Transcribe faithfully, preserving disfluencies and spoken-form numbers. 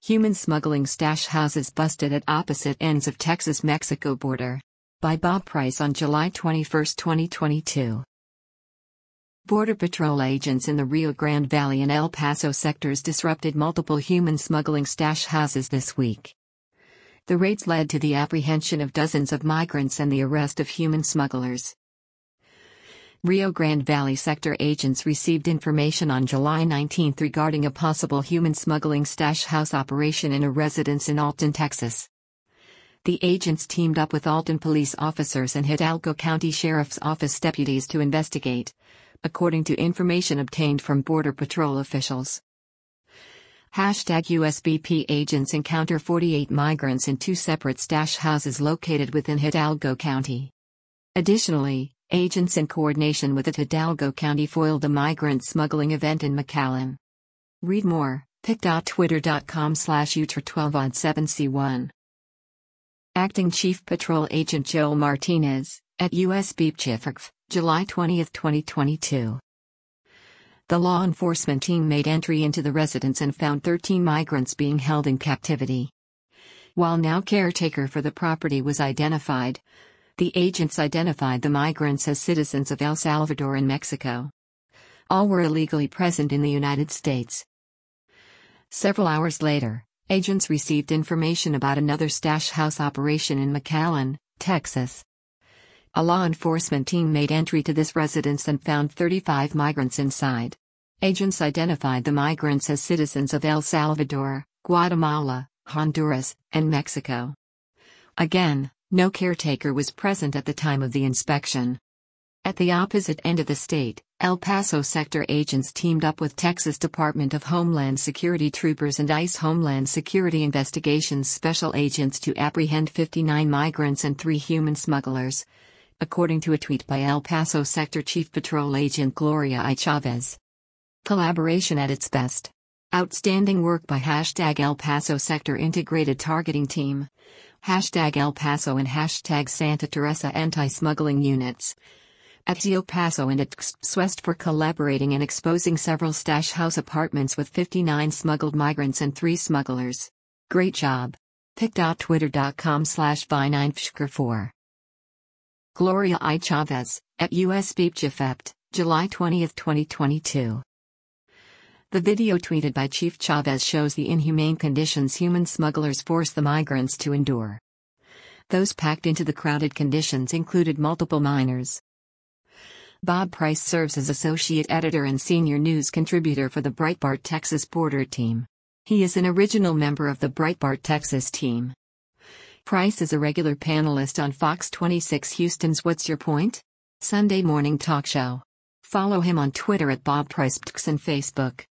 Human smuggling stash houses busted at opposite ends of Texas-Mexico border. By Bob Price on July twenty-first, twenty twenty-two. Border Patrol agents in the Rio Grande Valley and El Paso sectors disrupted multiple human smuggling stash houses this week. The raids led to the apprehension of dozens of migrants and the arrest of human smugglers. Rio Grande Valley sector agents received information on July nineteenth regarding a possible human smuggling stash house operation in a residence in Alton, Texas. The agents teamed up with Alton police officers and Hidalgo County Sheriff's Office deputies to investigate, according to information obtained from Border Patrol officials. Hashtag U S B P agents encounter forty-eight migrants in two separate stash houses located within Hidalgo County. Additionally, agents in coordination with the Hidalgo County foiled a migrant smuggling event in McAllen. Read more, pic.twitter.com slash utra12 on seven C one. Acting Chief Patrol Agent Joel Martinez, at U S B P Chief, July twentieth, twenty twenty-two. The law enforcement team made entry into the residence and found thirteen migrants being held in captivity. While no caretaker for the property was identified, the agents identified the migrants as citizens of El Salvador and Mexico. All were illegally present in the United States. Several hours later, agents received information about another stash house operation in McAllen, Texas. A law enforcement team made entry to this residence and found thirty-five migrants inside. Agents identified the migrants as citizens of El Salvador, Guatemala, Honduras, and Mexico. Again, no caretaker was present at the time of the inspection. At the opposite end of the state, El Paso sector agents teamed up with Texas Department of Homeland Security troopers and ICE Homeland Security Investigations special agents to apprehend fifty-nine migrants and three human smugglers, according to a tweet by El Paso Sector Chief Patrol Agent Gloria I. Chavez. Collaboration at its best. Outstanding work by hashtag El Paso Sector Integrated Targeting Team, hashtag El Paso and hashtag Santa Teresa Anti-Smuggling Units. At El Paso and at West for collaborating and exposing several stash house apartments with fifty-nine smuggled migrants and three smugglers. Great job. pic.twitter.com slash by nine fshker four. Gloria I. Chavez, at U S B P Chifept, July twentieth, twenty twenty-two. The video tweeted by Chief Chavez shows the inhumane conditions human smugglers force the migrants to endure. Those packed into the crowded conditions included multiple minors. Bob Price serves as associate editor and senior news contributor for the Breitbart Texas Border Team. He is an original member of the Breitbart Texas team. Price is a regular panelist on Fox twenty-six Houston's What's Your Point? Sunday morning talk show. Follow him on Twitter at Bob Price and Facebook.